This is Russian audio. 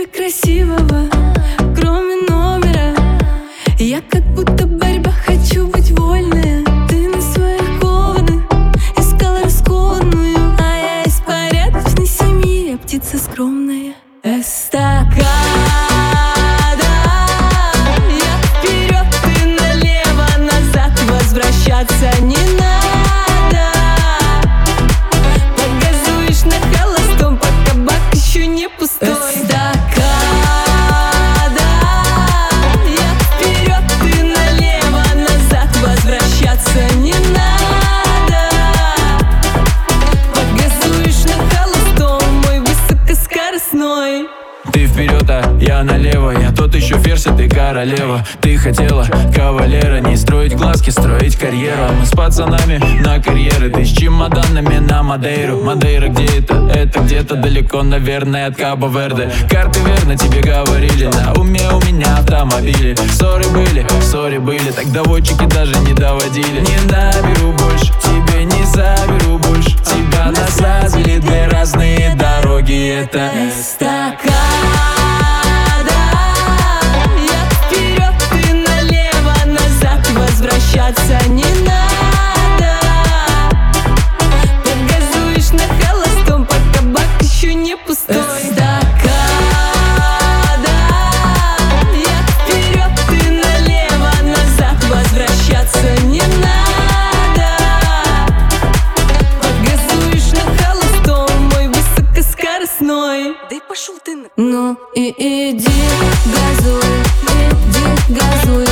тебе красивого, кроме номера. Я как будто борьба, хочу быть вольная. Ты на своих кованы искала раскованную, а я из порядочной семьи, я птица скромная. Эстакада, я вперед, ты налево, назад возвращаться не надо. Погазуешь на холостом, пока бак еще не пустой. Эстакада, я вперед, ты налево, назад возвращаться не надо. Погазуешь на холостом, мой высокоскоростной. Ты вперед, а я налево. Я тот еще ферзь, а ты королева. Ты хотела кавалера, не строить глазки, строить карьеру. А мы с пацанами на карьеры, ты с чемоданами на Мадейру. Мадейра где это? Это где-то далеко, наверное, от Кабо-Верде. Карты верно тебе говорили, на уме у меня автомобили. Ссоры были, так доводчики даже не доводили. Не наберу больше, тебе не заберу больше. Тебя назад вели две разные дороги, это Эстакада, я вперед, ты налево, назад возвращаться не надо. Погазуешь на холостом, пока бак еще не пустой. Эстакада, я вперед, ты налево, назад возвращаться не надо. Погазуешь на холостом, мой высокоскоростной. Да и пошел ты на... Ну и иди, газуй,